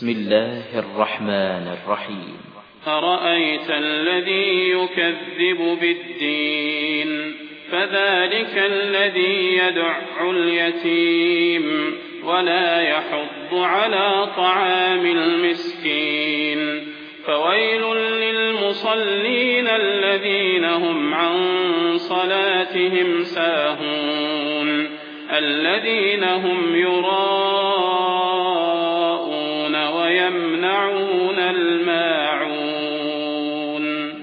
بسم الله الرحمن الرحيم أرأيت الذي يكذب بالدين فذلك الذي يدع اليتيم ولا يحض على طعام المسكين فويل للمصلين الذين هم عن صلاتهم ساهون الذين هم يراءون